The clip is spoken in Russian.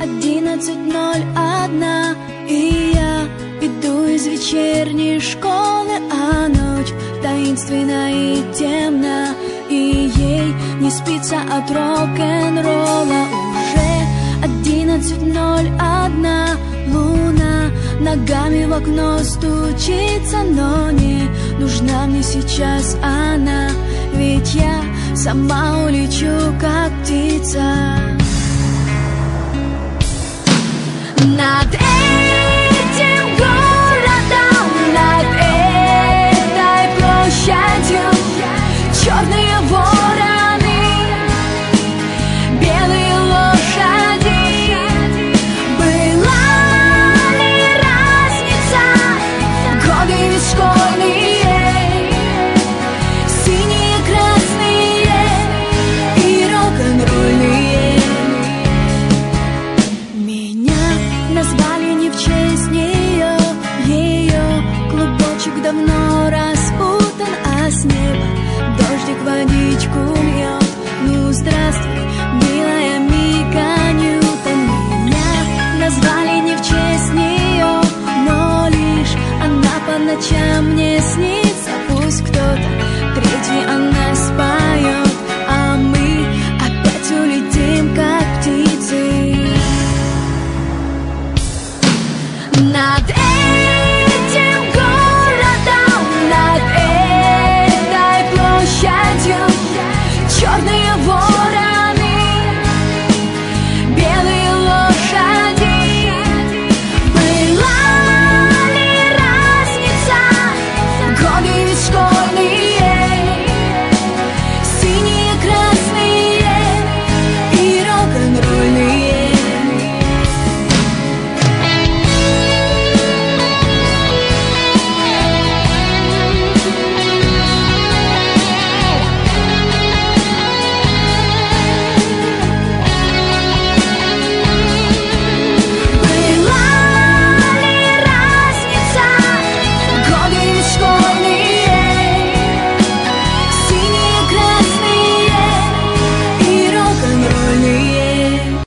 11:01, и я иду из вечерней школы, а ночь таинственна и темна, и ей не спится от рок-н-ролла. Уже 11:01, луна ногами в окно стучится, но не нужна мне сейчас она, ведь я сама улечу, как птица. Над